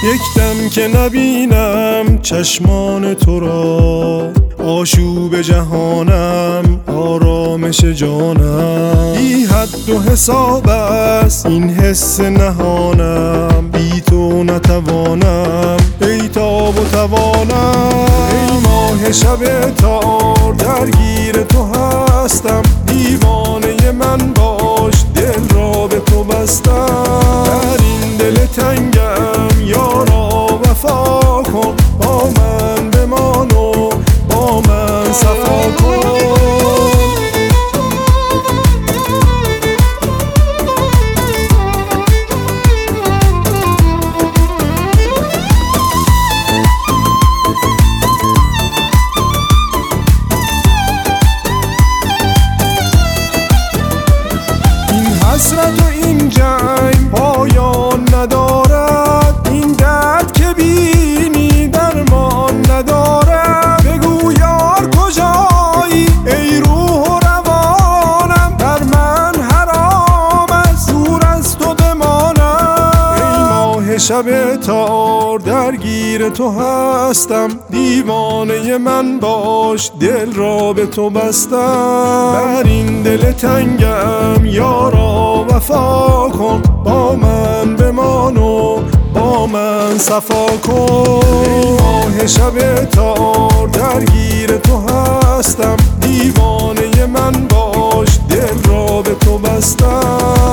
یک دم که نبینم چشمان تو را، آشوب جهانم آرامش جانم. بی حد و حساب است این حس نهانم، بی تو نتوانم ای تاب و توانم. ای ماه شب تار درگیر تو هستم، دیوانه من باش دل را به تو بستم. در این دل تنگم یارا وفا کن، با من بمان و با من صفا کن. حسرت و این جنگ پایان ندارد، این درد که بینی درمان ندارد. بگو یار کجایی ای روح و روانم، در من حرام است دور از تو بمانم. ای ماه شب تار درگیر تو هستم، دیوانه من باش دل را به تو بستم. بر این دل تنگم یارا وفا کن، با من بمان و با من صفا کن. ای ماه شب تار درگیر تو هستم، دیوانه من باش دل را به تو بستم.